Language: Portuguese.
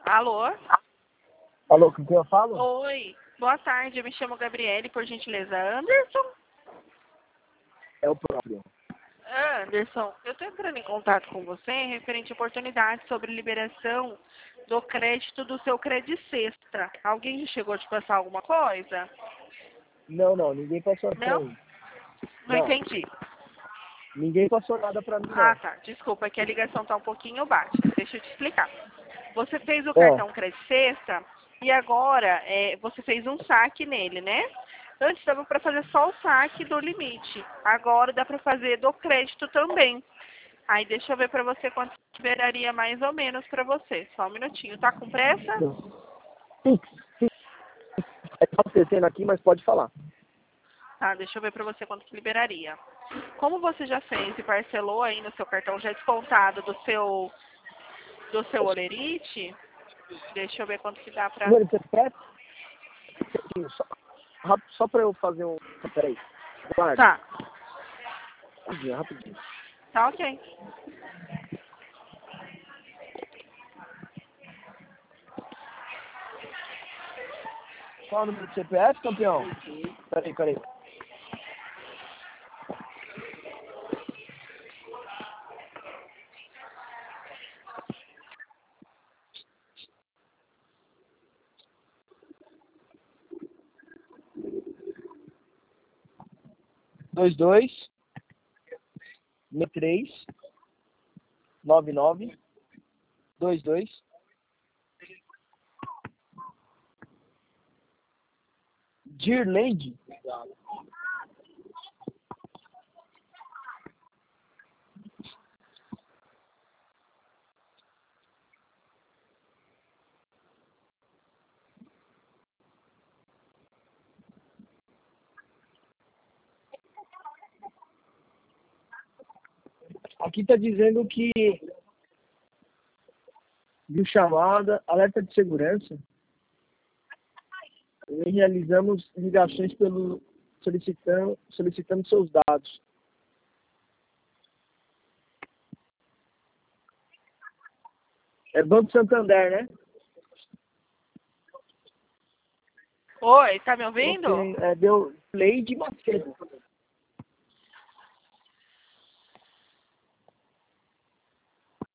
Alô? Alô, com quem eu falo? Oi, boa tarde, eu me chamo Gabriele, por gentileza. Anderson? É o próprio. Anderson, eu estou entrando em contato com você referente à oportunidade sobre liberação do crédito do seu Credicesta. Alguém chegou a te passar alguma coisa? Não, ninguém passou pra Não? mim. Não Não, entendi. ninguém passou nada pra mim, Ah, não. tá. Desculpa, que a ligação está um pouquinho baixa. Deixa eu te explicar. Você fez o É, cartão Credicesta e agora você fez um saque nele, né? Antes dava para fazer só o saque do limite. Agora dá para fazer do crédito também. Aí deixa eu ver para você quanto liberaria mais ou menos para você. Só um minutinho. Tá com pressa? Pix. Tá acontecendo aqui, mas pode falar. Tá, deixa eu ver para você quanto que liberaria. Como você já fez e parcelou aí no seu cartão já descontado do seu Olerite, deixa eu ver quanto que dá pra... Mano, você presta? Só, só pra eu fazer um... Peraí. Guarda. Tá, Rapidinho. tá ok. Qual é o número do CPF, campeão? Peraí. 22 63 99 22. Dirland? Aqui tá dizendo que viu chamada, alerta de segurança. E realizamos ligações pelo solicitando seus dados. É Banco Santander, né? Oi, tá me ouvindo? Ok, deu Leide Macedo.